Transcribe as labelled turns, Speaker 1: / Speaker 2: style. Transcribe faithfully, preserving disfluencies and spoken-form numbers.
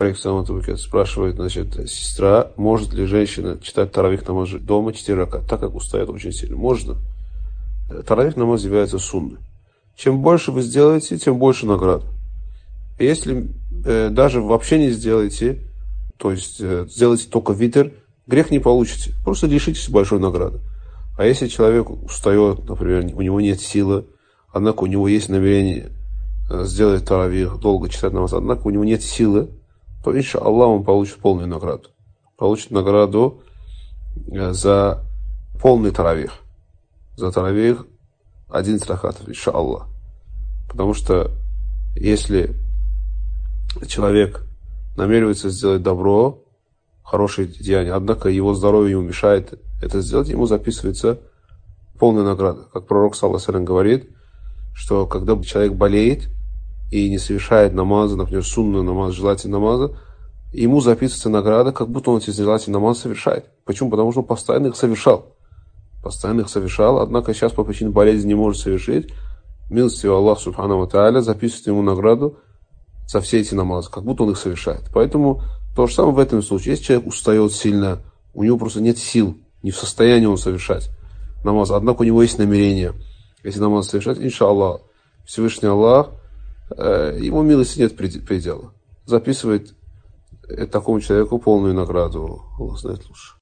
Speaker 1: Спрашивает, значит, сестра, может ли женщина читать таравих намаз дома четыре рака, так как устает очень сильно? Можно. Таравих намаз является сунной. Чем больше вы сделаете, тем больше наград. Если э, даже вообще не сделаете, то есть э, сделаете только витр, грех не получите. Просто лишитесь большой награды. А если человек устает, например, у него нет силы, однако у него есть намерение сделать таравих, долго читать намаз, однако у него нет силы, то, иншаллах, он получит полную награду. Получит награду за полный таравих. За таравих одиннадцать ракатов, иншаллах. Потому что если человек намеревается сделать добро, хорошее деяние, однако его здоровье ему мешает это сделать, ему записывается полная награда. Как пророк, саллаллаху алейхи ва саллям, говорит, что когда человек болеет и не совершает намаза, например, сунную намаз, желательный намаза, ему записывается награда, как будто он эти желательные намазы совершает. Почему? Потому что он постоянно их совершал. Постоянно их совершал, однако сейчас по причине болезни не может совершить. Милостивый Аллах, субхану ва тааля, записывает ему награду за все эти намазы, как будто он их совершает. Поэтому то же самое в этом случае. Если человек устает сильно, у него просто нет сил, не в состоянии он совершать намаз, однако у него есть намерение эти намазы совершать, иншаллах, Всевышний Аллах, э, ему милости нет предела. Записывает такому человеку полную награду. Аллах знает лучше.